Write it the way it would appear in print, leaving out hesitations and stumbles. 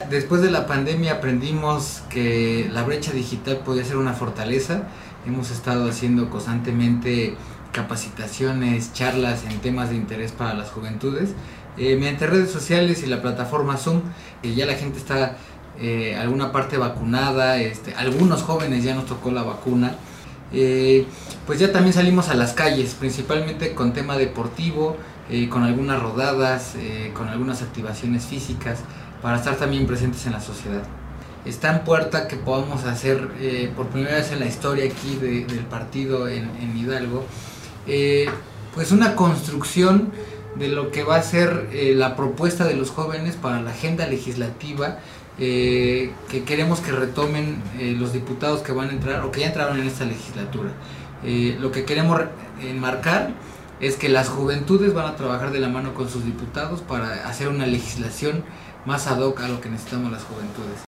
Después de la pandemia aprendimos que la brecha digital podía ser una fortaleza. Hemos estado haciendo constantemente capacitaciones, charlas en temas de interés para las juventudes, mediante redes sociales y la plataforma Zoom. Ya la gente está alguna parte vacunada, algunos jóvenes ya nos tocó la vacuna. Pues ya también salimos a las calles, principalmente con tema deportivo, con algunas rodadas, con algunas activaciones físicas, para estar también presentes en la sociedad. Está en puerta que podamos hacer por primera vez en la historia aquí del partido en Hidalgo, pues una construcción de lo que va a ser la propuesta de los jóvenes para la agenda legislativa que queremos que retomen los diputados que van a entrar o que ya entraron en esta legislatura. Lo que queremos enmarcar es que las juventudes van a trabajar de la mano con sus diputados para hacer una legislación más ad hoc a lo que necesitamos las juventudes.